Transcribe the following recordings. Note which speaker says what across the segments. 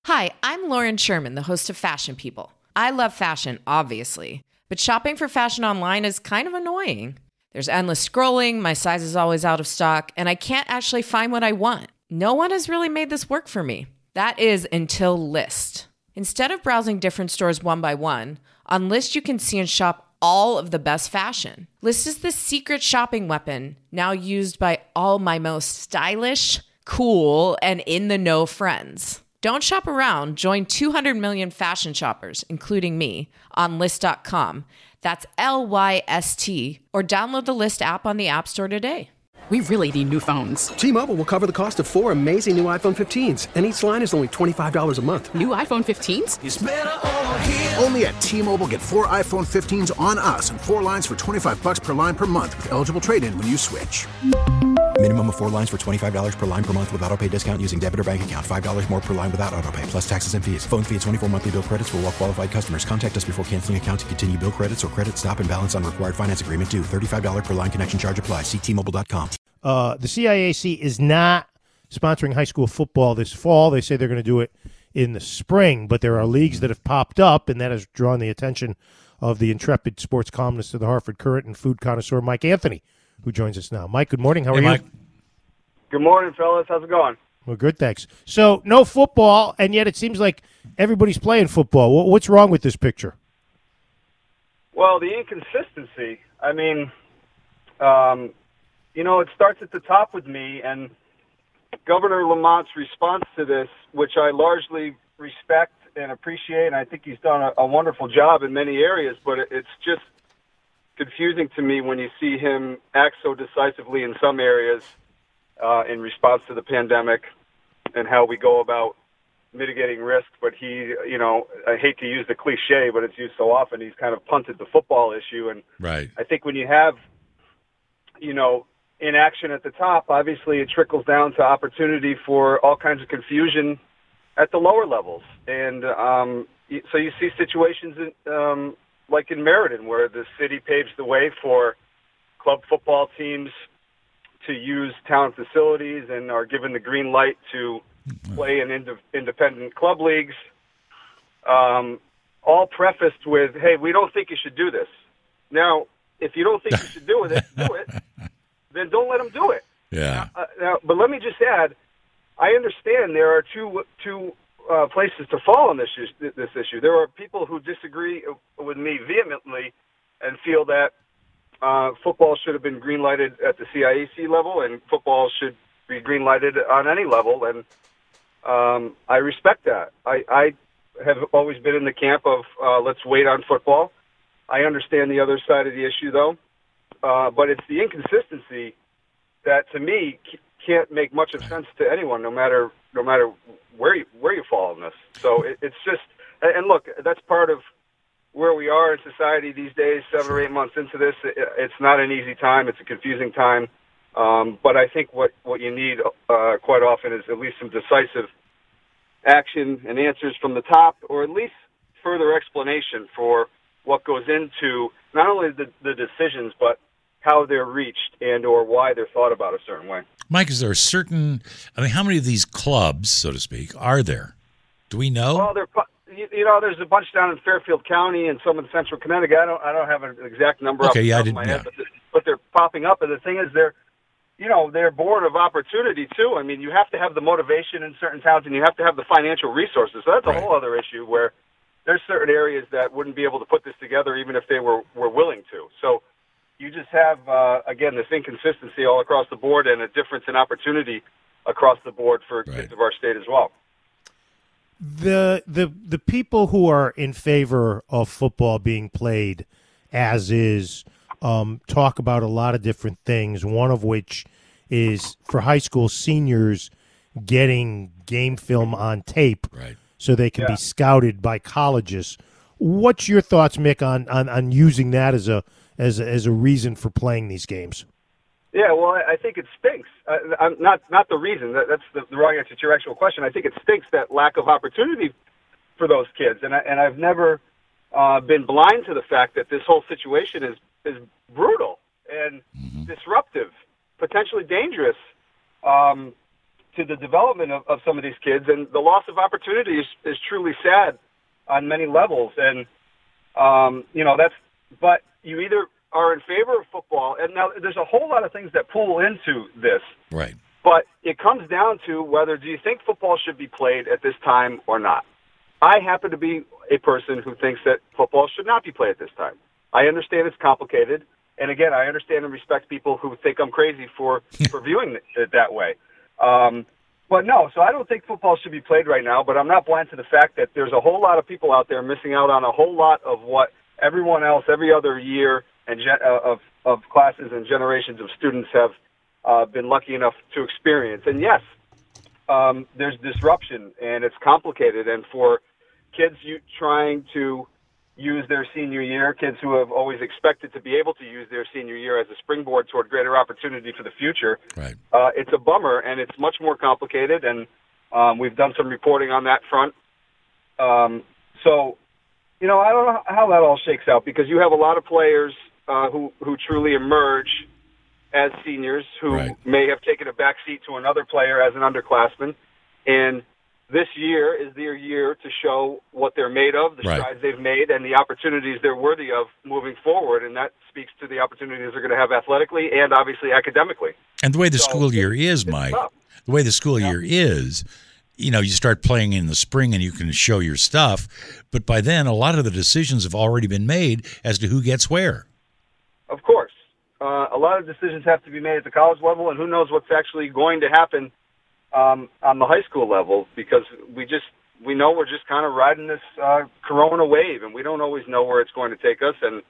Speaker 1: Hi, I'm Lauren Sherman, the host of Fashion People. I love fashion, obviously, but shopping for fashion online is kind of annoying. There's endless scrolling, my size is always out of stock, and I can't actually find what I want. No one has really made this work for me. That is until Lyst. Instead of browsing different stores one by one, on Lyst you can see and shop all of the best fashion. Lyst is the secret shopping weapon now used by all my most stylish, cool, and in-the-know friends. Don't shop around. Join 200 million fashion shoppers, including me, on Lyst.com. That's Lyst, or download the Lyst app on the App Store today.
Speaker 2: We really need new phones.
Speaker 3: T-Mobile will cover the cost of 4 amazing new iPhone 15s, and each line is only $25 a month.
Speaker 2: New iPhone 15s?
Speaker 4: It's better over here. Only at T-Mobile, get 4 iPhone 15s on us and 4 lines for $25 per line per month with eligible trade-in when you switch.
Speaker 5: Minimum of 4 lines for $25 per line per month with autopay discount using debit or bank account. $5 more per line without autopay, plus taxes and fees. Phone fee at 24 monthly bill credits for well-qualified customers. Contact us before canceling account to continue bill credits or credit stop and balance on required finance agreement due. $35 per line connection charge applies. See T-Mobile.com.
Speaker 6: The CIAC is not sponsoring high school football this fall. They say they're going to do it in the spring, but there are leagues that have popped up, and that has drawn the attention of the intrepid sports columnist of the Hartford Courant and food connoisseur Mike Anthony, who joins us now. Mike, good morning. How are you?
Speaker 7: Mike. Good morning, fellas. How's it going?
Speaker 6: Well, good, thanks. So, no football, and yet it seems like everybody's playing football. What's wrong with this picture?
Speaker 7: Well, the inconsistency. I mean, it starts at the top with me, and Governor Lamont's response to this, which I largely respect and appreciate, and I think he's done a wonderful job in many areas, but it's just confusing to me when you see him act so decisively in some areas in response to the pandemic and how we go about mitigating risk. But I hate to use the cliche, but it's used so often, he's kind of punted the football issue. And
Speaker 8: right.
Speaker 7: I think when you have, inaction at the top, obviously it trickles down to opportunity for all kinds of confusion at the lower levels. And so you see situations like in Meriden, where the city paves the way for club football teams to use town facilities and are given the green light to play in independent club leagues, all prefaced with, hey, we don't think you should do this. Now, if you don't think you should do it, then don't let them do it.
Speaker 8: Yeah.
Speaker 7: But let me just add, I understand there are two places to fall on this issue. There are people who disagree with me vehemently and feel that football should have been green-lighted at the CIAC level, and football should be green-lighted on any level, and I respect that. I have always been in the camp of let's wait on football. I understand the other side of the issue, though, but it's the inconsistency that, to me, can't make much of sense to anyone, no matter where you fall in this. So it's just, and look, that's part of where we are in society these days. 7 or 8 months into this, it's not an easy time. It's a confusing time. But I think what you need quite often is at least some decisive action and answers from the top, or at least further explanation for what goes into not only the decisions, but how they're reached and or why they're thought about a certain way.
Speaker 8: Mike, is there a certain, how many of these clubs, so to speak, are there? Do we know?
Speaker 7: Well, there's a bunch down in Fairfield County and some in central Connecticut. I don't have an exact number off the top of my head, but they're popping up. And the thing is, they're born of opportunity too. I mean, you have to have the motivation in certain towns, and you have to have the financial resources. So that's a whole other issue where there's certain areas that wouldn't be able to put this together even if they were willing to. So you just have, again, this inconsistency all across the board and a difference in opportunity across the board for kids of our state as well.
Speaker 6: The people who are in favor of football being played as is talk about a lot of different things, one of which is for high school seniors getting game film on tape so they can be scouted by colleges. What's your thoughts, Mick, on using that as a reason for playing these games?
Speaker 7: Yeah, well, I think it stinks. Not the reason. That's the wrong answer to your actual question. I think it stinks, that lack of opportunity for those kids. And I've never been blind to the fact that this whole situation is brutal and disruptive, potentially dangerous to the development of some of these kids, and the loss of opportunity is truly sad on many levels. And but you either are in favor of football, and now there's a whole lot of things that pull into this.
Speaker 8: Right.
Speaker 7: But it comes down to whether do you think football should be played at this time or not. I happen to be a person who thinks that football should not be played at this time. I understand it's complicated, and again, I understand and respect people who think I'm crazy for viewing it that way. But no, so I don't think football should be played right now, but I'm not blind to the fact that there's a whole lot of people out there missing out on a whole lot of what everyone else every other year and of classes and generations of students have been lucky enough to experience. And yes, there's disruption, and it's complicated. And for kids trying to use their senior year, kids who have always expected to be able to use their senior year as a springboard toward greater opportunity for the future,
Speaker 8: right.
Speaker 7: It's a bummer, and it's much more complicated, and we've done some reporting on that front. So, I don't know how that all shakes out, because you have a lot of players who truly emerge as seniors who
Speaker 8: right.
Speaker 7: may have taken a backseat to another player as an underclassman, and this year is their year to show what they're made of, the
Speaker 8: right.
Speaker 7: strides they've made, and the opportunities they're worthy of moving forward. And that speaks to the opportunities they're going to have athletically and obviously academically.
Speaker 8: And the way the school year is, Mike, the way the school year is, you start playing in the spring and you can show your stuff. But by then, a lot of the decisions have already been made as to who gets where. Of
Speaker 7: course. A lot of decisions have to be made at the college level, and who knows what's actually going to happen on the high school level, because we know we're just kind of riding this corona wave, and we don't always know where it's going to take us. And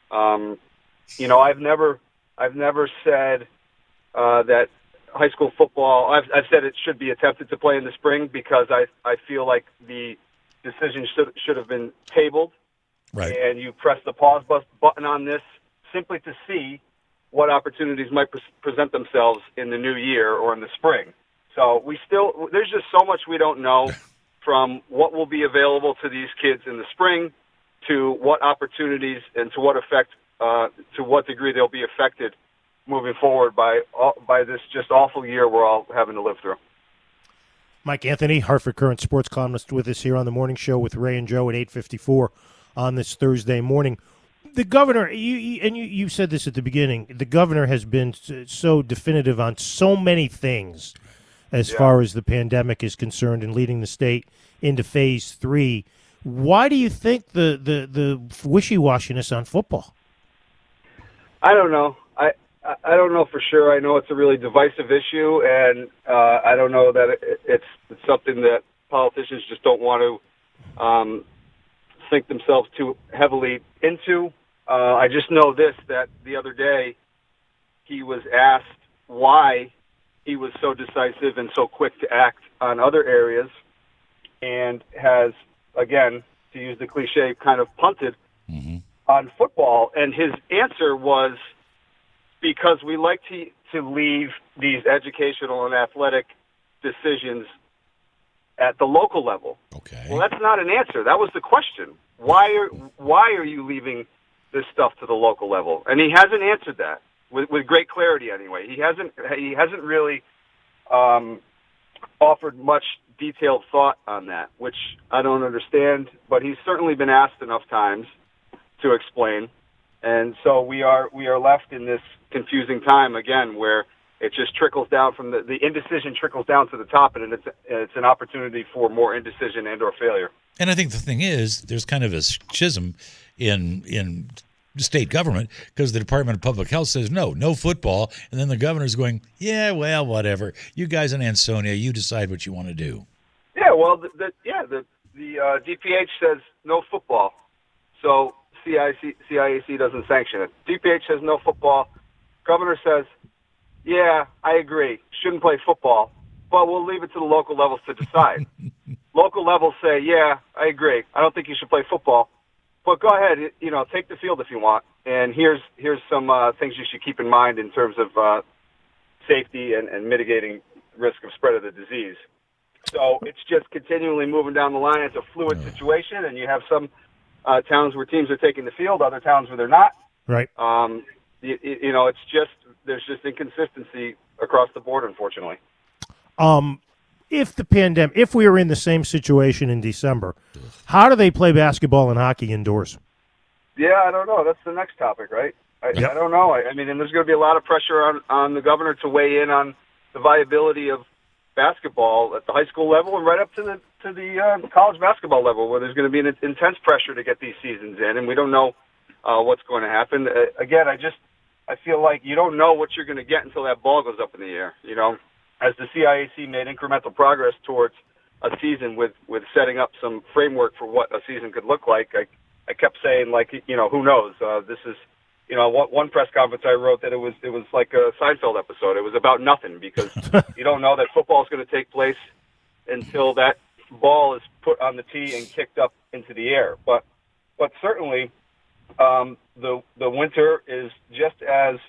Speaker 7: I've never said that high school football. I've said it should be attempted to play in the spring, because I feel like the decision should have been tabled,
Speaker 8: right.
Speaker 7: And you press the pause button on this simply to see what opportunities might present themselves in the new year or in the spring. So there's just so much we don't know, from what will be available to these kids in the spring to what opportunities and to what effect, to what degree they'll be affected moving forward by this just awful year we're all having to live through.
Speaker 6: Mike Anthony, Hartford Courant sports columnist, with us here on the morning show with Ray and Joe at 8:54 on this Thursday morning. The governor, you said this at the beginning, the governor has been so definitive on so many things as far as the pandemic is concerned and leading the state into phase 3. Why do you think the wishy-washiness on football?
Speaker 7: I don't know. I don't know for sure. I know it's a really divisive issue, and I don't know that it's something that politicians just don't want to sink themselves too heavily into. I just know this, that the other day he was asked why he was so decisive and so quick to act on other areas, and has, again, to use the cliche, kind of punted on football. And his answer was, because we like to leave these educational and athletic decisions at the local level.
Speaker 8: Okay.
Speaker 7: Well, that's not an answer. That was the question. Why are you leaving this stuff to the local level? And he hasn't answered that with great clarity. Anyway, he hasn't really offered much detailed thought on that, which I don't understand. But he's certainly been asked enough times to explain, and so we are left in this confusing time again, where it just trickles down from the indecision trickles down to the top, and it's an opportunity for more indecision and or failure.
Speaker 8: And I think the thing is, there's kind of a schism in state government, because the Department of Public Health says no football, and then the governor's going, yeah, well, whatever. You guys in Ansonia, you decide what you want to do.
Speaker 7: Yeah, well, the DPH says no football, so CIAC doesn't sanction it. DPH says no football. Governor says, yeah, I agree, shouldn't play football, but we'll leave it to the local levels to decide. Local levels say, yeah, I agree, I don't think you should play football, but go ahead, take the field if you want, and here's some things you should keep in mind in terms of safety and mitigating risk of spread of the disease. So it's just continually moving down the line. It's a fluid situation, and you have some towns where teams are taking the field, other towns where they're not.
Speaker 6: Right.
Speaker 7: It's just, there's just inconsistency across the board, unfortunately.
Speaker 6: If we were in the same situation in December, how do they play basketball and hockey indoors?
Speaker 7: Yeah, I don't know. That's the next topic, right? I don't know. I mean, and there's going to be a lot of pressure on the governor to weigh in on the viability of basketball at the high school level and right up to the college basketball level, where there's going to be an intense pressure to get these seasons in, and we don't know what's going to happen. Again, I feel like you don't know what you're going to get until that ball goes up in the air. You know, as the CIAC made incremental progress towards a season with setting up some framework for what a season could look like, I kept saying, like, you know, who knows? This is, you know, one press conference I wrote that it was like a Seinfeld episode. It was about nothing, because you don't know that football is going to take place until that ball is put on the tee and kicked up into the air. But certainly, the winter is just as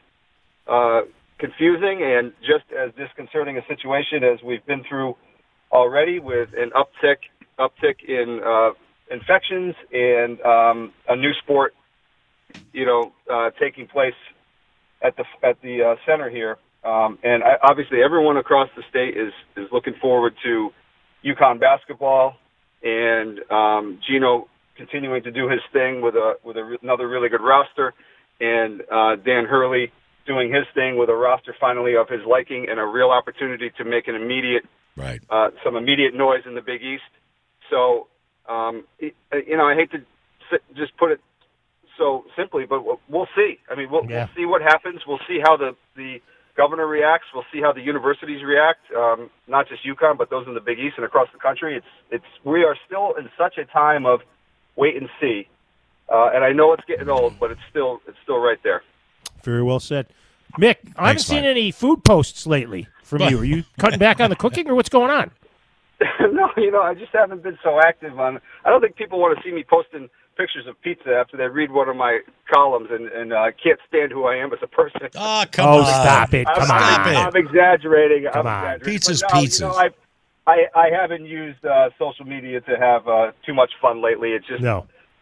Speaker 7: confusing and just as disconcerting a situation as we've been through already, with an uptick in infections and a new sport, you know, taking place at the center here. And obviously, everyone across the state is looking forward to UConn basketball and Gino continuing to do his thing with another really good roster, and Dan Hurley doing his thing with a roster finally of his liking and a real opportunity to make an immediate some immediate noise in the Big East. So, you know, I hate to just put it so simply, but we'll see. I mean, we'll see what happens. We'll see how the governor reacts. We'll see how the universities react, not just UConn, but those in the Big East and across the country. We are still in such a time of wait and see, and I know it's getting old, but it's still right there.
Speaker 6: Very well said. Mick, I haven't seen any food posts lately from you. Are you cutting back on the cooking, or what's going on?
Speaker 7: No, you know, I just haven't been so active on. I don't think people want to see me posting pictures of pizza after they read one of my columns and can't stand who I am as a person.
Speaker 8: Oh, come on.
Speaker 6: Stop it. Come on.
Speaker 7: I'm exaggerating.
Speaker 6: Come on.
Speaker 8: Pizza's
Speaker 7: no,
Speaker 8: pizzas.
Speaker 7: You know, I haven't used social media to have too much fun lately. It's just,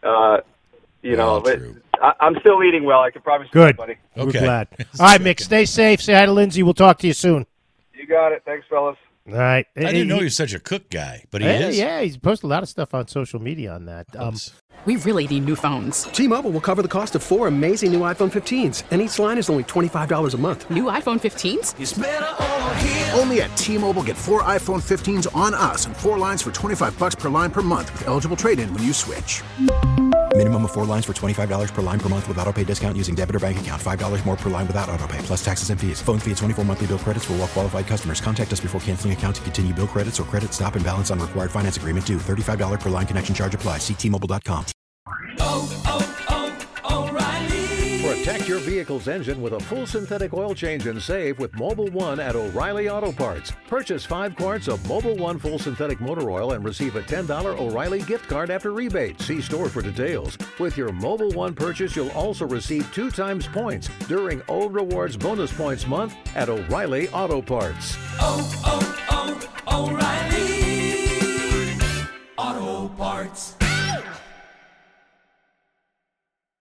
Speaker 7: you know, I'm still eating well. I can promise you, buddy.
Speaker 6: We're glad. All right, Mick, stay safe. Say hi to Lindsay. We'll talk to you soon.
Speaker 7: You got it. Thanks, fellas.
Speaker 6: All right.
Speaker 8: I didn't know he was such a cook guy, but he is.
Speaker 6: Yeah, he's posted a lot of stuff on social media on that.
Speaker 2: We really need new phones.
Speaker 3: T-Mobile will cover the cost of 4 amazing new iPhone 15s, and each line is only $25 a month.
Speaker 2: New iPhone 15s?
Speaker 4: It's better over here. Only at T-Mobile, get 4 iPhone 15s on us and 4 lines for $25 per line per month with eligible trade-in when you switch.
Speaker 5: Minimum of 4 lines for $25 per line per month with autopay discount using debit or bank account. $5 more per line without autopay, plus taxes and fees. Phone fee at 24 monthly bill credits for well-qualified customers. Contact us before canceling account to continue bill credits or credit stop and balance on required finance agreement due. $35 per line connection charge applies. See T-Mobile.com.
Speaker 9: O'Reilly. Protect your vehicle's engine with a full synthetic oil change and save with Mobil 1 at O'Reilly Auto Parts. Purchase 5 quarts of Mobil 1 full synthetic motor oil and receive a $10 O'Reilly gift card after rebate. See store for details. With your Mobil 1 purchase, you'll also receive 2 times points during O Rewards Bonus Points Month at O'Reilly Auto Parts.
Speaker 10: O'Reilly.